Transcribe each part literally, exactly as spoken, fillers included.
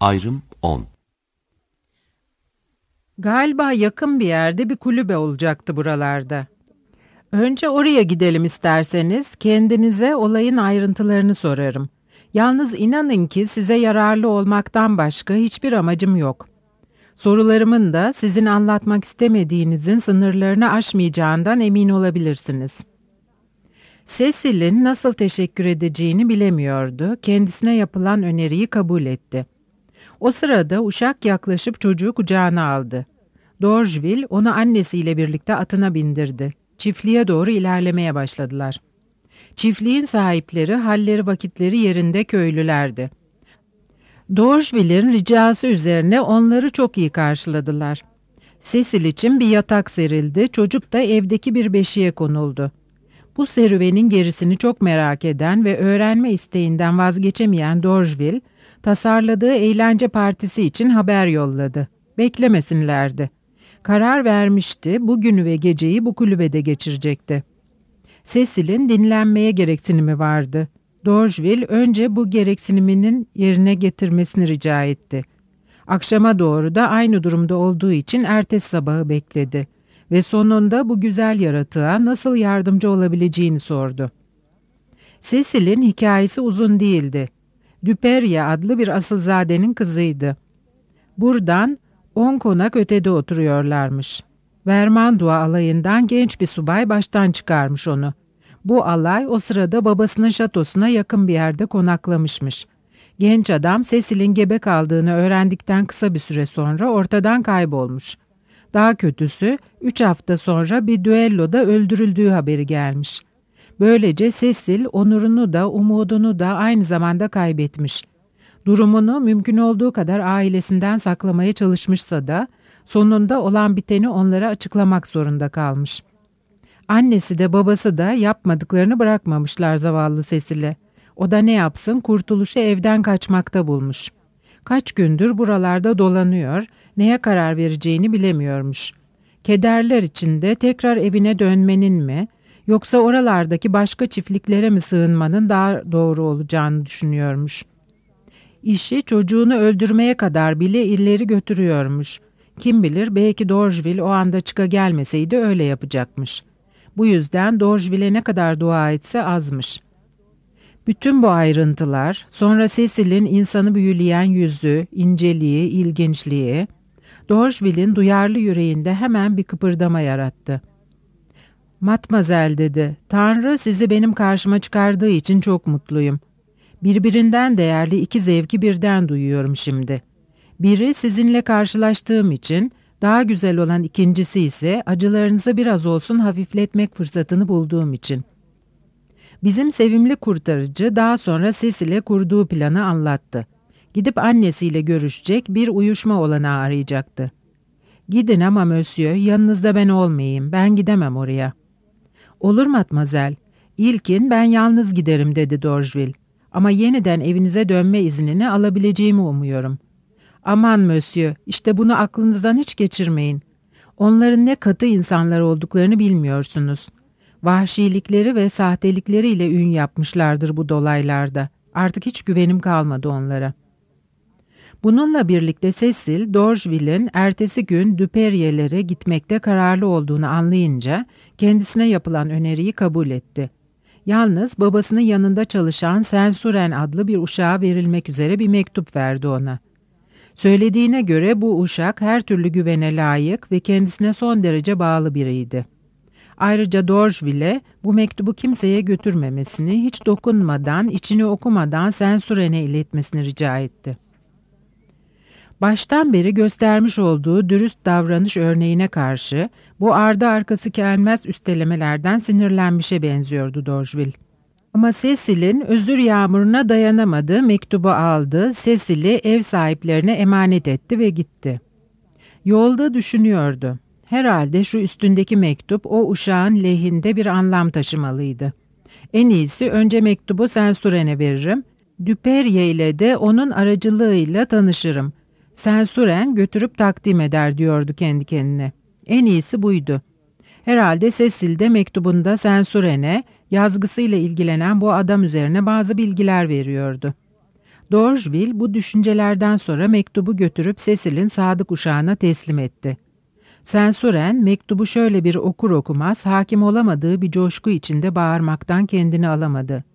Ayrım on. Galiba yakın bir yerde bir kulübe olacaktı buralarda. Önce oraya gidelim isterseniz, kendinize olayın ayrıntılarını sorarım. Yalnız inanın ki size yararlı olmaktan başka hiçbir amacım yok. Sorularımın da sizin anlatmak istemediğinizin sınırlarını aşmayacağından emin olabilirsiniz. Cecil'in nasıl teşekkür edeceğini bilemiyordu, kendisine yapılan öneriyi kabul etti. O sırada uşak yaklaşıp çocuğu kucağına aldı. Dorjville onu annesiyle birlikte atına bindirdi. Çiftliğe doğru ilerlemeye başladılar. Çiftliğin sahipleri halleri vakitleri yerinde köylülerdi. Dorjville'in ricası üzerine onları çok iyi karşıladılar. Cecil için bir yatak serildi, çocuk da evdeki bir beşiğe konuldu. Bu serüvenin gerisini çok merak eden ve öğrenme isteğinden vazgeçemeyen Dorjville, tasarladığı eğlence partisi için haber yolladı. Beklemesinlerdi. Karar vermişti, bugünü ve geceyi bu kulübede geçirecekti. Cecil'in dinlenmeye gereksinimi vardı. Dorjville önce bu gereksiniminin yerine getirmesini rica etti. Akşama doğru da aynı durumda olduğu için ertesi sabahı bekledi ve sonunda bu güzel yaratığa nasıl yardımcı olabileceğini sordu. Cecil'in hikayesi uzun değildi. Duperye adlı bir asılzadenin kızıydı. Buradan on konak ötede oturuyorlarmış. Vermandois alayından genç bir subay baştan çıkarmış onu. Bu alay o sırada babasının şatosuna yakın bir yerde konaklamışmış. Genç adam Cecil'in gebe kaldığını öğrendikten kısa bir süre sonra ortadan kaybolmuş. Daha kötüsü üç hafta sonra bir düelloda öldürüldüğü haberi gelmiş. Böylece Cecil onurunu da umudunu da aynı zamanda kaybetmiş. Durumunu mümkün olduğu kadar ailesinden saklamaya çalışmışsa da sonunda olan biteni onlara açıklamak zorunda kalmış. Annesi de babası da yapmadıklarını bırakmamışlar zavallı Cecil'e. O da ne yapsın, kurtuluşu evden kaçmakta bulmuş. Kaç gündür buralarda dolanıyor, neye karar vereceğini bilemiyormuş. Kederler içinde tekrar evine dönmenin mi, yoksa oralardaki başka çiftliklere mi sığınmanın daha doğru olacağını düşünüyormuş. İşi çocuğunu öldürmeye kadar bile ileri götürüyormuş. Kim bilir belki Dorjville o anda çıka gelmeseydi öyle yapacakmış. Bu yüzden Dorjville'e ne kadar dua etse azmış. Bütün bu ayrıntılar, sonra Cecil'in insanı büyüleyen yüzü, inceliği, ilginçliği, Dorjville'in duyarlı yüreğinde hemen bir kıpırdama yarattı. "Matmazel," dedi, "Tanrı sizi benim karşıma çıkardığı için çok mutluyum. Birbirinden değerli iki zevki birden duyuyorum şimdi. Biri sizinle karşılaştığım için, daha güzel olan ikincisi ise acılarınızı biraz olsun hafifletmek fırsatını bulduğum için." Bizim sevimli kurtarıcı daha sonra Cecil'e kurduğu planı anlattı. Gidip annesiyle görüşecek, bir uyuşma olanağı arayacaktı. "Gidin ama monsieur, yanınızda ben olmayayım, ben gidemem oraya." "Olur matmazel, İlkin ben yalnız giderim," dedi Dorjville. "Ama yeniden evinize dönme iznini alabileceğimi umuyorum." "Aman monsieur, işte bunu aklınızdan hiç geçirmeyin. Onların ne katı insanlar olduklarını bilmiyorsunuz. Vahşilikleri ve sahteleriyle ün yapmışlardır bu dolaylarda. Artık hiç güvenim kalmadı onlara." Bununla birlikte Cecil, Dorjville'in ertesi gün Duperye'lere gitmekte kararlı olduğunu anlayınca kendisine yapılan öneriyi kabul etti. Yalnız babasının yanında çalışan Sensuren adlı bir uşağa verilmek üzere bir mektup verdi ona. Söylediğine göre bu uşak her türlü güvene layık ve kendisine son derece bağlı biriydi. Ayrıca Dorjville'e bu mektubu kimseye götürmemesini, hiç dokunmadan, içini okumadan Sensuren'e iletmesini rica etti. Baştan beri göstermiş olduğu dürüst davranış örneğine karşı bu ardı arkası gelmez üstelemelerden sinirlenmişe benziyordu Dorjville. Ama Cecil'in özür yağmuruna dayanamadığı mektubu aldı, Cecil'i ev sahiplerine emanet etti ve gitti. Yolda düşünüyordu. Herhalde şu üstündeki mektup o uşağın lehinde bir anlam taşımalıydı. En iyisi önce mektubu Sensuren'e veririm, Duperye ile de onun aracılığıyla tanışırım. Sensuren götürüp takdim eder diyordu kendi kendine. En iyisi buydu. Herhalde Cecil de mektubunda Sensuren'e yazgısıyla ilgilenen bu adam üzerine bazı bilgiler veriyordu. Dorjville bu düşüncelerden sonra mektubu götürüp Cecil'in sadık uşağına teslim etti. Saint-Cyran mektubu şöyle bir okur okumaz hakim olamadığı bir coşku içinde bağırmaktan kendini alamadı.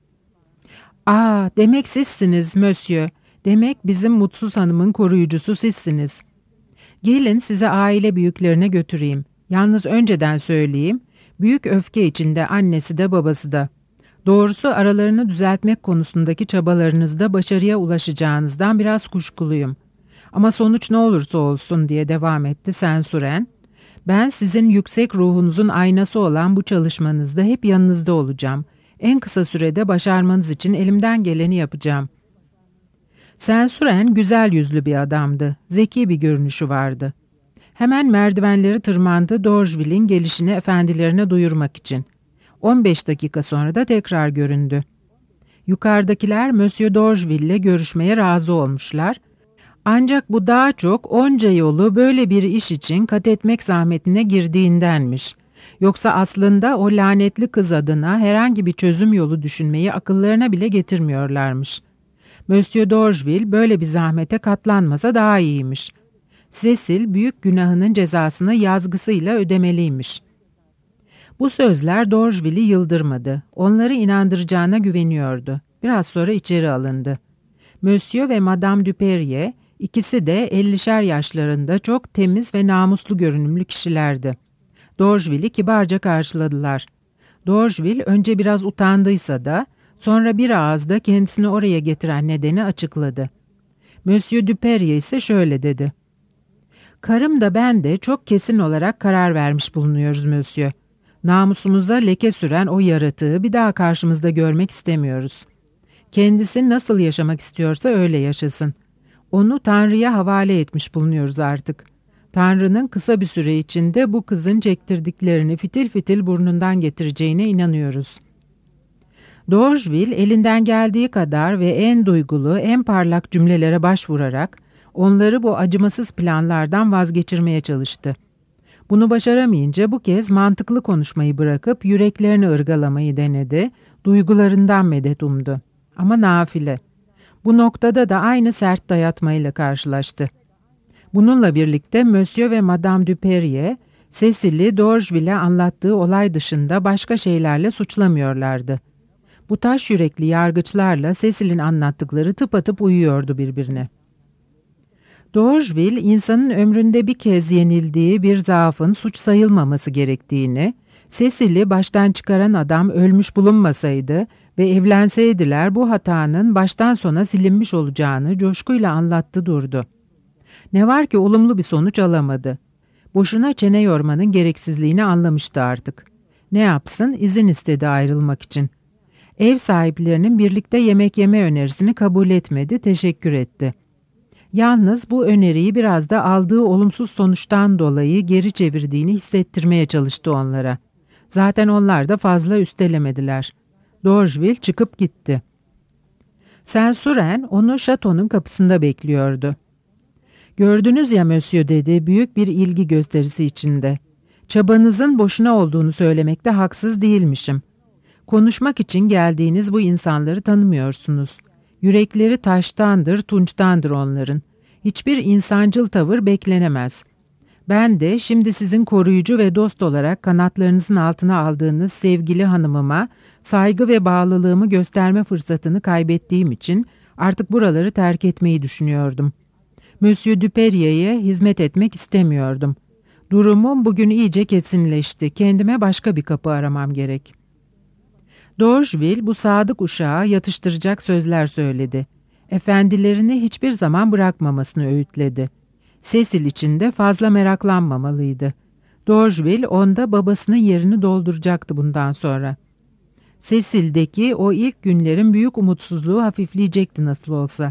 ''Aa, demek sizsiniz, Monsieur. Demek bizim mutsuz hanımın koruyucusu sizsiniz. Gelin size aile büyüklerine götüreyim. Yalnız önceden söyleyeyim, büyük öfke içinde annesi de babası da. Doğrusu aralarını düzeltmek konusundaki çabalarınızda başarıya ulaşacağınızdan biraz kuşkuluyum. Ama sonuç ne olursa olsun,'' diye devam etti Saint-Cyran. ''Ben sizin yüksek ruhunuzun aynası olan bu çalışmanızda hep yanınızda olacağım. En kısa sürede başarmanız için elimden geleni yapacağım.'' Saint-Cyran güzel yüzlü bir adamdı. Zeki bir görünüşü vardı. Hemen merdivenleri tırmandı Dorjville'in gelişini efendilerine duyurmak için. on beş dakika sonra da tekrar göründü. Yukarıdakiler Monsieur Dorjville ile görüşmeye razı olmuşlar. Ancak bu daha çok onca yolu böyle bir iş için kat etmek zahmetine girdiğindenmiş. Yoksa aslında o lanetli kız adına herhangi bir çözüm yolu düşünmeyi akıllarına bile getirmiyorlarmış. Monsieur Dorjville böyle bir zahmete katlanmasa daha iyiymiş. Cecil büyük günahının cezasını yazgısıyla ödemeliymiş. Bu sözler Dorjville'i yıldırmadı. Onları inandıracağına güveniyordu. Biraz sonra içeri alındı. Monsieur ve Madame Duperrier, ikisi de ellişer yaşlarında çok temiz ve namuslu görünümlü kişilerdi. Dorjville'i kibarca karşıladılar. Dorjville önce biraz utandıysa da, sonra bir ağızda kendisini oraya getiren nedeni açıkladı. Monsieur Duperrier ise şöyle dedi. ''Karım da ben de çok kesin olarak karar vermiş bulunuyoruz Monsieur. Namusumuza leke süren o yaratığı bir daha karşımızda görmek istemiyoruz. Kendisi nasıl yaşamak istiyorsa öyle yaşasın. Onu Tanrı'ya havale etmiş bulunuyoruz artık. Tanrı'nın kısa bir süre içinde bu kızın çektirdiklerini fitil fitil burnundan getireceğine inanıyoruz.'' Dorjville elinden geldiği kadar ve en duygulu, en parlak cümlelere başvurarak onları bu acımasız planlardan vazgeçirmeye çalıştı. Bunu başaramayınca bu kez mantıklı konuşmayı bırakıp yüreklerini ırgalamayı denedi, duygularından medet umdu. Ama nafile. Bu noktada da aynı sert dayatmayla karşılaştı. Bununla birlikte Monsieur ve Madame Duperrier, Cecil'i Dorjville'e anlattığı olay dışında başka şeylerle suçlamıyorlardı. Bu taş yürekli yargıçlarla Cecil'in anlattıkları tıpatıp uyuyordu birbirine. Dorjville, insanın ömründe bir kez yenildiği bir zaafın suç sayılmaması gerektiğini, Cecil'i baştan çıkaran adam ölmüş bulunmasaydı ve evlenseydiler bu hatanın baştan sona silinmiş olacağını coşkuyla anlattı durdu. Ne var ki olumlu bir sonuç alamadı. Boşuna çene yormanın gereksizliğini anlamıştı artık. Ne yapsın, izin istedi ayrılmak için. Ev sahiplerinin birlikte yemek yeme önerisini kabul etmedi, teşekkür etti. Yalnız bu öneriyi biraz da aldığı olumsuz sonuçtan dolayı geri çevirdiğini hissettirmeye çalıştı onlara. Zaten onlar da fazla üstelemediler. Dorjville çıkıp gitti. Saint-Cyran onu şatonun kapısında bekliyordu. ''Gördünüz ya Monsieur,'' dedi büyük bir ilgi gösterisi içinde. ''Çabanızın boşuna olduğunu söylemekte haksız değilmişim. Konuşmak için geldiğiniz bu insanları tanımıyorsunuz. Yürekleri taştandır, tunçtandır onların. Hiçbir insancıl tavır beklenemez. Ben de şimdi sizin koruyucu ve dost olarak kanatlarınızın altına aldığınız sevgili hanımıma saygı ve bağlılığımı gösterme fırsatını kaybettiğim için artık buraları terk etmeyi düşünüyordum. Monsieur Duperrier'e hizmet etmek istemiyordum. Durumum bugün iyice kesinleşti. Kendime başka bir kapı aramam gerek.'' Dorjville bu sadık uşağa yatıştıracak sözler söyledi. Efendilerini hiçbir zaman bırakmamasını öğütledi. Cecil için de fazla meraklanmamalıydı. Dorjville onda babasının yerini dolduracaktı bundan sonra. Cecil'deki o ilk günlerin büyük umutsuzluğu hafifleyecekti nasıl olsa.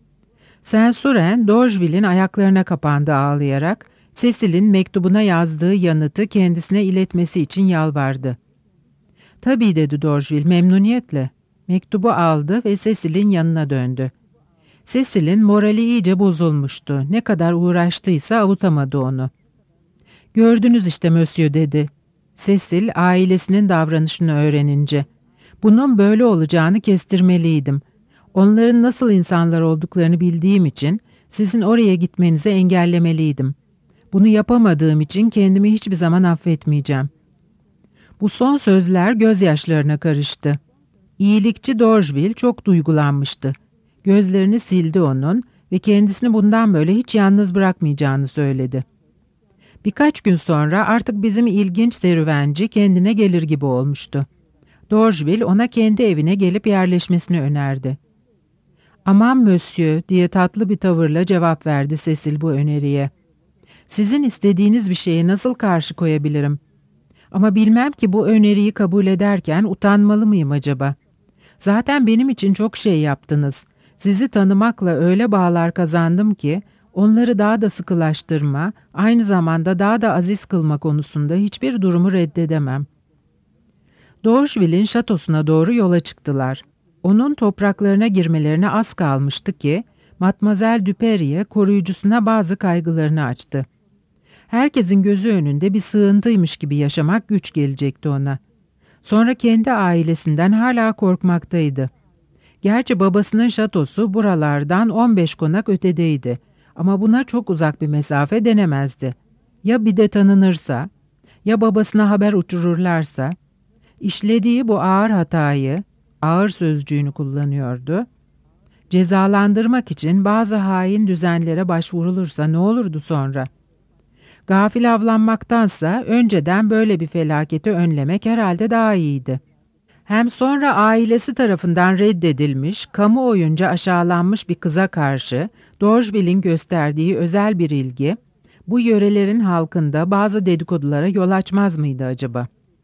Saint-Cyran, Dorjville'in ayaklarına kapandı ağlayarak, Cecil'in mektubuna yazdığı yanıtı kendisine iletmesi için yalvardı. ''Tabii'' dedi Dorjville memnuniyetle. Mektubu aldı ve Cecil'in yanına döndü. Cecil'in morali iyice bozulmuştu. Ne kadar uğraştıysa avutamadı onu. ''Gördünüz işte Monsieur'' dedi. Cecil ailesinin davranışını öğrenince. ''Bunun böyle olacağını kestirmeliydim. Onların nasıl insanlar olduklarını bildiğim için sizin oraya gitmenizi engellemeliydim. Bunu yapamadığım için kendimi hiçbir zaman affetmeyeceğim. Bu son sözler gözyaşlarına karıştı. İyilikçi Dorjville çok duygulanmıştı. Gözlerini sildi onun ve kendisini bundan böyle hiç yalnız bırakmayacağını söyledi. Birkaç gün sonra artık bizim ilginç serüvenci kendine gelir gibi olmuştu. Dorjville ona kendi evine gelip yerleşmesini önerdi. "Aman monsieur," diye tatlı bir tavırla cevap verdi Cecil bu öneriye. "Sizin istediğiniz bir şeye nasıl karşı koyabilirim? Ama bilmem ki bu öneriyi kabul ederken utanmalı mıyım acaba? Zaten benim için çok şey yaptınız. Sizi tanımakla öyle bağlar kazandım ki onları daha da sıkılaştırma, aynı zamanda daha da aziz kılma konusunda hiçbir durumu reddedemem." Dorjville'in şatosuna doğru yola çıktılar. Onun topraklarına girmelerine az kalmıştı ki Mademoiselle Duperrier koruyucusuna bazı kaygılarını açtı. Herkesin gözü önünde bir sığıntıymış gibi yaşamak güç gelecekti ona. Sonra kendi ailesinden hala korkmaktaydı. Gerçi babasının şatosu buralardan on beş konak ötedeydi ama buna çok uzak bir mesafe denemezdi. Ya bir de tanınırsa, ya babasına haber uçururlarsa, işlediği bu ağır hatayı, ağır sözcüğünü kullanıyordu, cezalandırmak için bazı hain düzenlere başvurulursa ne olurdu sonra? Gafil avlanmaktansa önceden böyle bir felaketi önlemek herhalde daha iyiydi. Hem sonra ailesi tarafından reddedilmiş, kamuoyunca aşağılanmış bir kıza karşı Dorjville'in gösterdiği özel bir ilgi, bu yörelerin halkında bazı dedikodulara yol açmaz mıydı acaba?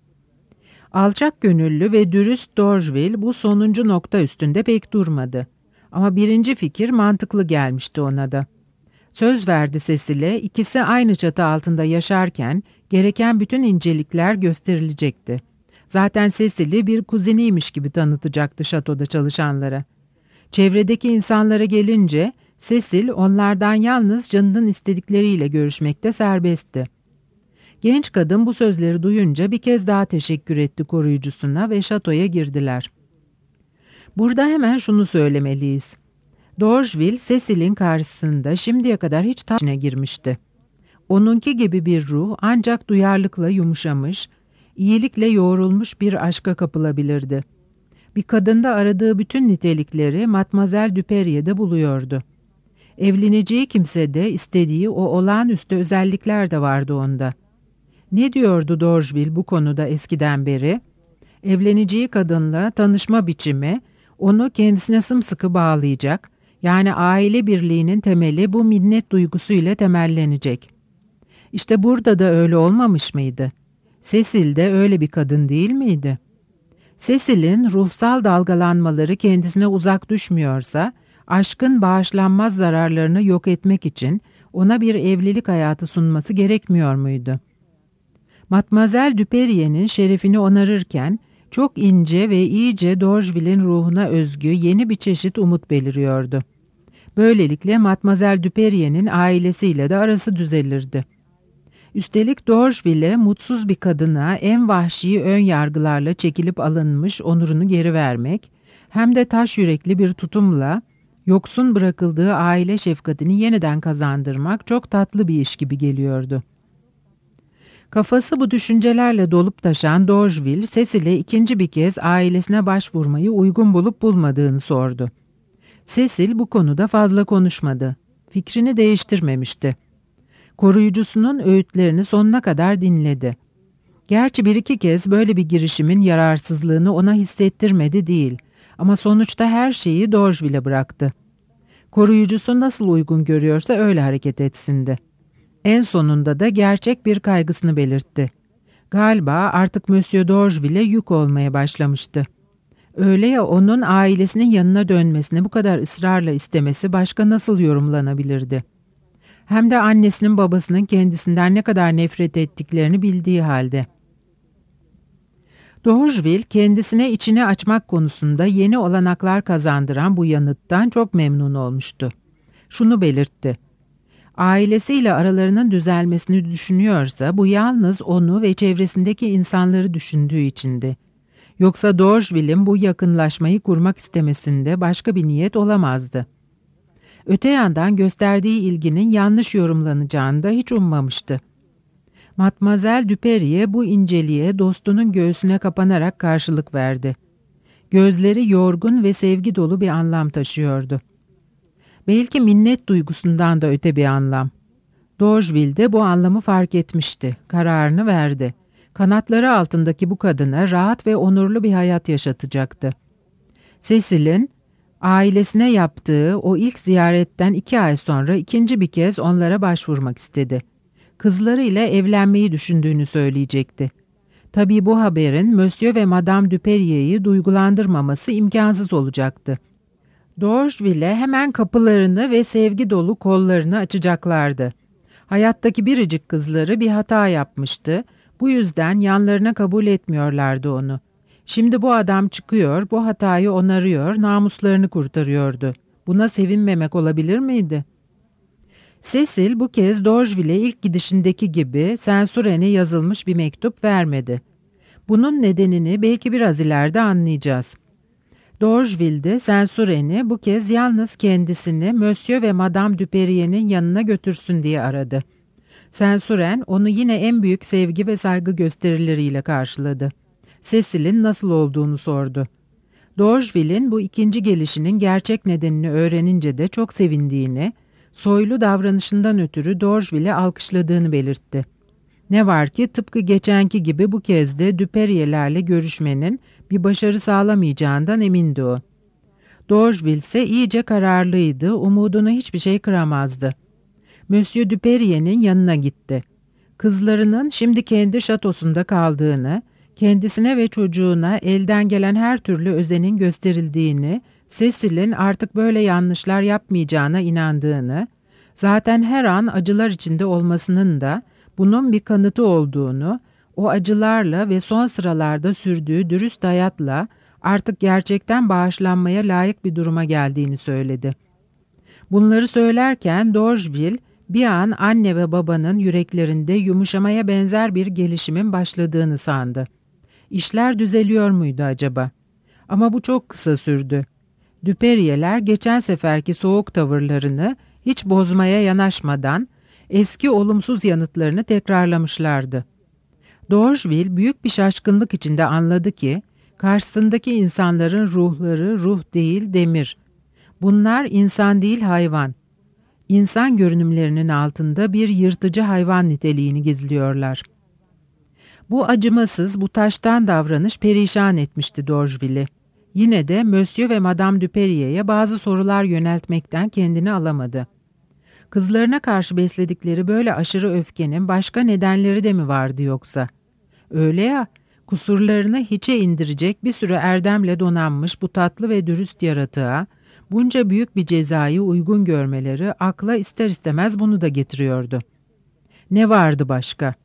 Alçak gönüllü ve dürüst Dorjville bu sonuncu nokta üstünde pek durmadı. Ama birinci fikir mantıklı gelmişti ona da. Söz verdi Cecil'e, ikisi aynı çatı altında yaşarken gereken bütün incelikler gösterilecekti. Zaten Cecil'i bir kuzeniymiş gibi tanıtacaktı şatoda çalışanlara. Çevredeki insanlara gelince Cecil onlardan yalnız canının istedikleriyle görüşmekte serbestti. Genç kadın bu sözleri duyunca bir kez daha teşekkür etti koruyucusuna ve şatoya girdiler. Burada hemen şunu söylemeliyiz. Dorjville, Cecil'in karşısında şimdiye kadar hiç taşına girmişti. Onunki gibi bir ruh ancak duyarlılıkla yumuşamış, iyilikle yoğrulmuş bir aşka kapılabilirdi. Bir kadında aradığı bütün nitelikleri Mademoiselle Duperrier'de buluyordu. Evleneceği kimsede istediği o olağanüstü özellikler de vardı onda. Ne diyordu Dorjville bu konuda eskiden beri? Evleneceği kadınla tanışma biçimi onu kendisine sımsıkı bağlayacak, yani aile birliğinin temeli bu minnet duygusuyla temellenecek. İşte burada da öyle olmamış mıydı? Cecil de öyle bir kadın değil miydi? Cecil'in ruhsal dalgalanmaları kendisine uzak düşmüyorsa, aşkın bağışlanmaz zararlarını yok etmek için ona bir evlilik hayatı sunması gerekmiyor muydu? Mademoiselle Duperrier'in şerefini onarırken, çok ince ve iyice Dorjville'in ruhuna özgü yeni bir çeşit umut beliriyordu. Böylelikle Mademoiselle Duperrier'in ailesiyle de arası düzelirdi. Üstelik Dorjville mutsuz bir kadına en vahşi ön yargılarla çekilip alınmış onurunu geri vermek, hem de taş yürekli bir tutumla yoksun bırakıldığı aile şefkatini yeniden kazandırmak çok tatlı bir iş gibi geliyordu. Kafası bu düşüncelerle dolup taşan Dorjville, Cecil'e ikinci bir kez ailesine başvurmayı uygun bulup bulmadığını sordu. Cecil bu konuda fazla konuşmadı. Fikrini değiştirmemişti. Koruyucusunun öğütlerini sonuna kadar dinledi. Gerçi bir iki kez böyle bir girişimin yararsızlığını ona hissettirmedi değil. Ama sonuçta her şeyi Dorjville'e bıraktı. Koruyucusu nasıl uygun görüyorsa öyle hareket etsindi. En sonunda da gerçek bir kaygısını belirtti. Galiba artık Monsieur Dorjville yük olmaya başlamıştı. Öyle ya onun ailesinin yanına dönmesini bu kadar ısrarla istemesi başka nasıl yorumlanabilirdi? Hem de annesinin babasının kendisinden ne kadar nefret ettiklerini bildiği halde. Dorjville kendisine içini açmak konusunda yeni olanaklar kazandıran bu yanıttan çok memnun olmuştu. Şunu belirtti. Ailesiyle aralarının düzelmesini düşünüyorsa bu yalnız onu ve çevresindeki insanları düşündüğü içindi. Yoksa Dorjville'in bu yakınlaşmayı kurmak istemesinde başka bir niyet olamazdı. Öte yandan gösterdiği ilginin yanlış yorumlanacağını da hiç ummamıştı. Matmazel Duperier bu inceliğe dostunun göğsüne kapanarak karşılık verdi. Gözleri yorgun ve sevgi dolu bir anlam taşıyordu. Belki minnet duygusundan da öte bir anlam. Dorjville de bu anlamı fark etmişti, kararını verdi. Kanatları altındaki bu kadına rahat ve onurlu bir hayat yaşatacaktı. Cecil'in ailesine yaptığı o ilk ziyaretten iki ay sonra ikinci bir kez onlara başvurmak istedi. Kızlarıyla evlenmeyi düşündüğünü söyleyecekti. Tabii bu haberin Monsieur ve Madame Duperrier'i duygulandırmaması imkansız olacaktı. Dorjville hemen kapılarını ve sevgi dolu kollarını açacaklardı. Hayattaki biricik kızları bir hata yapmıştı. Bu yüzden yanlarına kabul etmiyorlardı onu. Şimdi bu adam çıkıyor, bu hatayı onarıyor, namuslarını kurtarıyordu. Buna sevinmemek olabilir miydi? Cecil bu kez Dorjville'e ilk gidişindeki gibi Saint-Suren'e yazılmış bir mektup vermedi. Bunun nedenini belki biraz ileride anlayacağız. Dorjville de Saint-Suren'i bu kez yalnız kendisini Monsieur ve Madame Duperrier'in yanına götürsün diye aradı. Saint-Suren onu yine en büyük sevgi ve saygı gösterileriyle karşıladı. Cecil'in nasıl olduğunu sordu. Dorjville'in bu ikinci gelişinin gerçek nedenini öğrenince de çok sevindiğini, soylu davranışından ötürü Dorjville'i alkışladığını belirtti. Ne var ki tıpkı geçenki gibi bu kez de Duperrier'lerle görüşmenin bir başarı sağlamayacağından emindi o. Dorjville ise iyice kararlıydı, umudunu hiçbir şey kıramazdı. Monsieur Duperrier'in yanına gitti. Kızlarının şimdi kendi şatosunda kaldığını, kendisine ve çocuğuna elden gelen her türlü özenin gösterildiğini, Cecil'in artık böyle yanlışlar yapmayacağına inandığını, zaten her an acılar içinde olmasının da bunun bir kanıtı olduğunu, o acılarla ve son sıralarda sürdüğü dürüst hayatla artık gerçekten bağışlanmaya layık bir duruma geldiğini söyledi. Bunları söylerken Dorjville bir an anne ve babanın yüreklerinde yumuşamaya benzer bir gelişimin başladığını sandı. İşler düzeliyor muydu acaba? Ama bu çok kısa sürdü. Duperrier'ler geçen seferki soğuk tavırlarını hiç bozmaya yanaşmadan eski olumsuz yanıtlarını tekrarlamışlardı. Dorjville büyük bir şaşkınlık içinde anladı ki karşısındaki insanların ruhları ruh değil demir. Bunlar insan değil hayvan. İnsan görünümlerinin altında bir yırtıcı hayvan niteliğini gizliyorlar. Bu acımasız, bu taştan davranış perişan etmişti Dorjville'i. Yine de Monsieur ve Madame Duperrier'e bazı sorular yöneltmekten kendini alamadı. Kızlarına karşı besledikleri böyle aşırı öfkenin başka nedenleri de mi vardı yoksa? Öyle ya, kusurlarını hiçe indirecek bir sürü erdemle donanmış bu tatlı ve dürüst yaratığa, bunca büyük bir cezayı uygun görmeleri akla ister istemez bunu da getiriyordu. Ne vardı başka?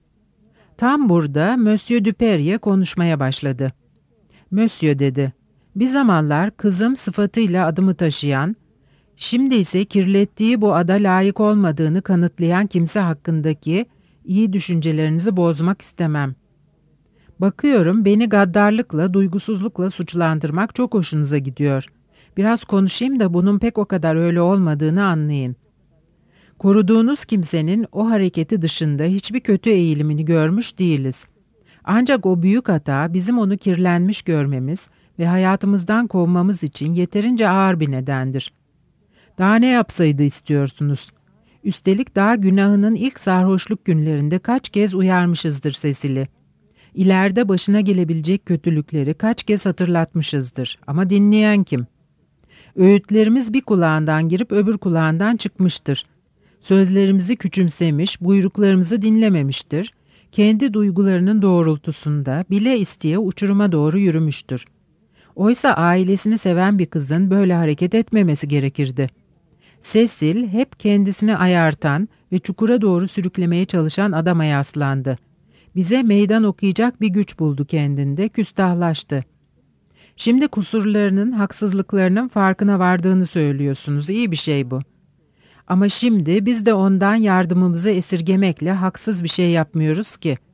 Tam burada Monsieur Duperrier konuşmaya başladı. Monsieur dedi, bir zamanlar kızım sıfatıyla adımı taşıyan, şimdi ise kirlettiği bu ada layık olmadığını kanıtlayan kimse hakkındaki iyi düşüncelerinizi bozmak istemem. Bakıyorum beni gaddarlıkla, duygusuzlukla suçlandırmak çok hoşunuza gidiyor. Biraz konuşayım da bunun pek o kadar öyle olmadığını anlayın. Koruduğunuz kimsenin o hareketi dışında hiçbir kötü eğilimini görmüş değiliz. Ancak o büyük hata bizim onu kirlenmiş görmemiz ve hayatımızdan kovmamız için yeterince ağır bir nedendir. Daha ne yapsaydı istiyorsunuz? Üstelik daha günahının ilk sarhoşluk günlerinde kaç kez uyarmışızdır Cecil'i. İleride başına gelebilecek kötülükleri kaç kez hatırlatmışızdır. Ama dinleyen kim? Öğütlerimiz bir kulağından girip öbür kulağından çıkmıştır. Sözlerimizi küçümsemiş, buyruklarımızı dinlememiştir. Kendi duygularının doğrultusunda bile isteye uçuruma doğru yürümüştür. Oysa ailesini seven bir kızın böyle hareket etmemesi gerekirdi. Cecil hep kendisini ayartan ve çukura doğru sürüklemeye çalışan adama yaslandı. Bize meydan okuyacak bir güç buldu kendinde, küstahlaştı. Şimdi kusurlarının, haksızlıklarının farkına vardığını söylüyorsunuz. İyi bir şey bu. Ama şimdi biz de ondan yardımımızı esirgemekle haksız bir şey yapmıyoruz ki.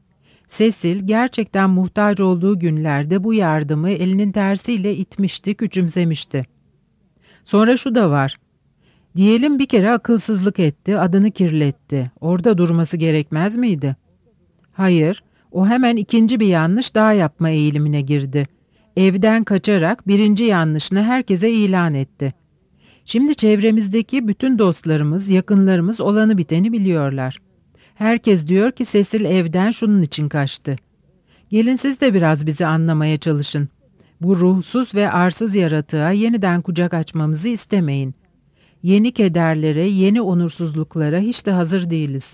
Cecil gerçekten muhtaç olduğu günlerde bu yardımı elinin tersiyle itmişti, küçümsemişti. Sonra şu da var. Diyelim bir kere akılsızlık etti, adını kirletti. Orada durması gerekmez miydi? Hayır, o hemen ikinci bir yanlış daha yapma eğilimine girdi. Evden kaçarak birinci yanlışını herkese ilan etti. Şimdi çevremizdeki bütün dostlarımız, yakınlarımız olanı biteni biliyorlar. Herkes diyor ki Cecil evden şunun için kaçtı. Gelin siz de biraz bizi anlamaya çalışın. Bu ruhsuz ve arsız yaratığa yeniden kucak açmamızı istemeyin. Yeni kederlere, yeni onursuzluklara hiç de hazır değiliz.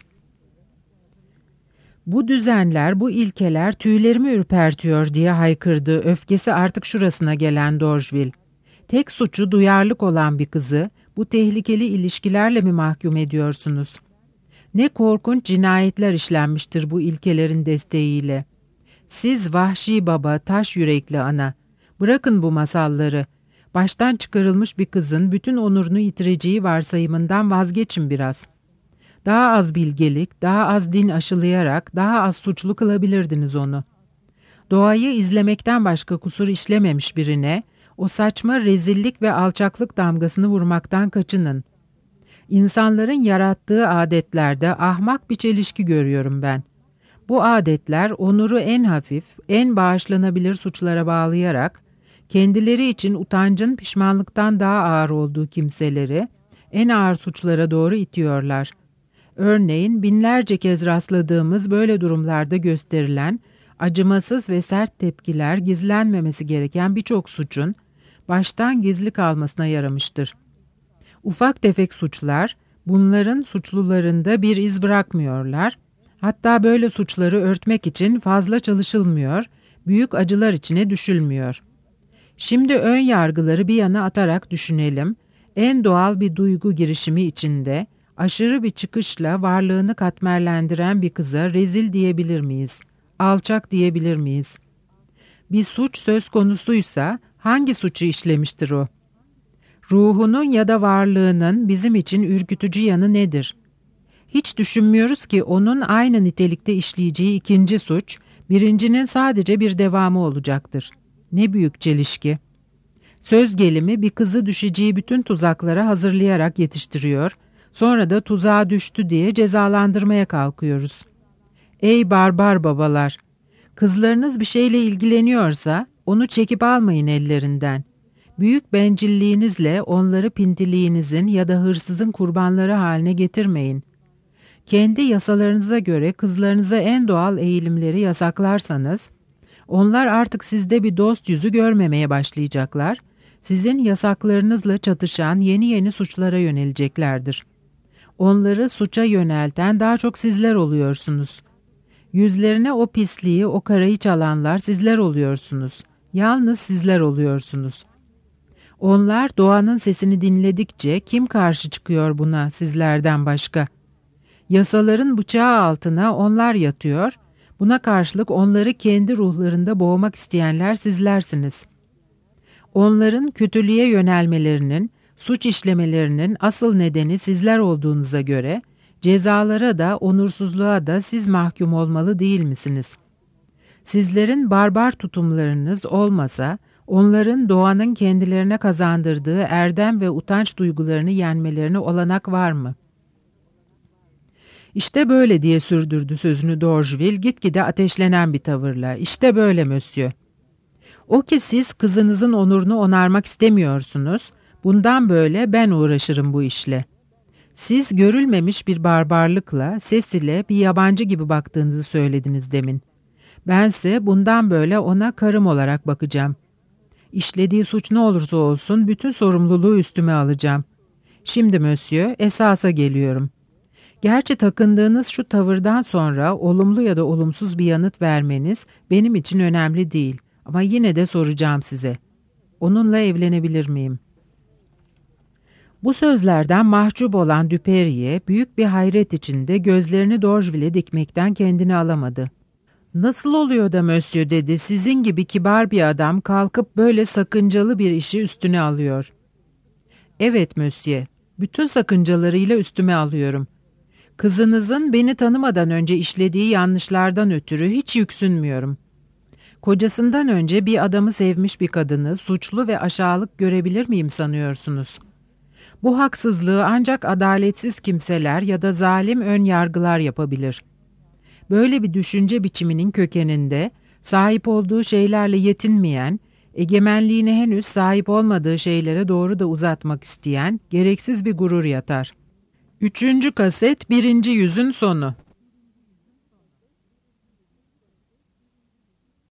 Bu düzenler, bu ilkeler tüylerimi ürpertiyor diye haykırdı öfkesi artık şurasına gelen Dorjville. Tek suçu duyarlılık olan bir kızı bu tehlikeli ilişkilerle mi mahkum ediyorsunuz? Ne korkunç cinayetler işlenmiştir bu ilkelerin desteğiyle. Siz vahşi baba, taş yürekli ana, bırakın bu masalları. Baştan çıkarılmış bir kızın bütün onurunu yitireceği varsayımından vazgeçin biraz. Daha az bilgelik, daha az din aşılayarak daha az suçlu kılabilirdiniz onu. Doğayı izlemekten başka kusur işlememiş birine, o saçma rezillik ve alçaklık damgasını vurmaktan kaçının. İnsanların yarattığı adetlerde ahmak bir çelişki görüyorum ben. Bu adetler onuru en hafif, en bağışlanabilir suçlara bağlayarak, kendileri için utancın pişmanlıktan daha ağır olduğu kimseleri en ağır suçlara doğru itiyorlar. Örneğin binlerce kez rastladığımız böyle durumlarda gösterilen acımasız ve sert tepkiler gizlenmemesi gereken birçok suçun baştan gizli kalmasına yaramıştır. Ufak tefek suçlar bunların suçlularında bir iz bırakmıyorlar. Hatta böyle suçları örtmek için fazla çalışılmıyor, büyük acılar içine düşülmüyor. Şimdi ön yargıları bir yana atarak düşünelim. En doğal bir duygu girişimi içinde aşırı bir çıkışla varlığını katmerlendiren bir kıza rezil diyebilir miyiz? Alçak diyebilir miyiz? Bir suç söz konusuysa hangi suçu işlemiştir o? Ruhunun ya da varlığının bizim için ürkütücü yanı nedir? Hiç düşünmüyoruz ki onun aynı nitelikte işleyeceği ikinci suç, birincinin sadece bir devamı olacaktır. Ne büyük çelişki. Söz gelimi bir kızı düşeceği bütün tuzaklara hazırlayarak yetiştiriyor, sonra da tuzağa düştü diye cezalandırmaya kalkıyoruz. Ey barbar babalar! Kızlarınız bir şeyle ilgileniyorsa onu çekip almayın ellerinden. Büyük bencilliğinizle onları pintiliğinizin ya da hırsızın kurbanları haline getirmeyin. Kendi yasalarınıza göre kızlarınıza en doğal eğilimleri yasaklarsanız, onlar artık sizde bir dost yüzü görmemeye başlayacaklar, sizin yasaklarınızla çatışan yeni yeni suçlara yöneleceklerdir. Onları suça yönelten daha çok sizler oluyorsunuz. Yüzlerine o pisliği, o karayı çalanlar sizler oluyorsunuz. Yalnız sizler oluyorsunuz. Onlar doğanın sesini dinledikçe kim karşı çıkıyor buna sizlerden başka? Yasaların bıçağı altına onlar yatıyor, buna karşılık onları kendi ruhlarında boğmak isteyenler sizlersiniz. Onların kötülüğe yönelmelerinin, suç işlemelerinin asıl nedeni sizler olduğunuza göre, cezalara da, onursuzluğa da siz mahkum olmalı değil misiniz? Sizlerin barbar tutumlarınız olmasa, onların doğanın kendilerine kazandırdığı erdem ve utanç duygularını yenmelerine olanak var mı? İşte böyle diye sürdürdü sözünü Dorjville gitgide ateşlenen bir tavırla. İşte böyle monsieur. O ki siz kızınızın onurunu onarmak istemiyorsunuz, bundan böyle ben uğraşırım bu işle. Siz görülmemiş bir barbarlıkla Cecil'e bir yabancı gibi baktığınızı söylediniz demin. Bense bundan böyle ona karım olarak bakacağım. İşlediği suç ne olursa olsun bütün sorumluluğu üstüme alacağım. Şimdi monsieur, esasa geliyorum. Gerçi takındığınız şu tavırdan sonra olumlu ya da olumsuz bir yanıt vermeniz benim için önemli değil. Ama yine de soracağım size. Onunla evlenebilir miyim? Bu sözlerden mahcup olan Dupérier büyük bir hayret içinde gözlerini Dorjville'e dikmekten kendini alamadı. Nasıl oluyor da monsieur dedi, sizin gibi kibar bir adam kalkıp böyle sakıncalı bir işi üstüne alıyor. Evet monsieur, bütün sakıncalarıyla üstüme alıyorum. Kızınızın beni tanımadan önce işlediği yanlışlardan ötürü hiç yüksünmüyorum. Kocasından önce bir adamı sevmiş bir kadını suçlu ve aşağılık görebilir miyim sanıyorsunuz? Bu haksızlığı ancak adaletsiz kimseler ya da zalim ön yargılar yapabilir. Böyle bir düşünce biçiminin kökeninde sahip olduğu şeylerle yetinmeyen, egemenliğini henüz sahip olmadığı şeylere doğru da uzatmak isteyen gereksiz bir gurur yatar. Üçüncü kaset, birinci yüzün sonu.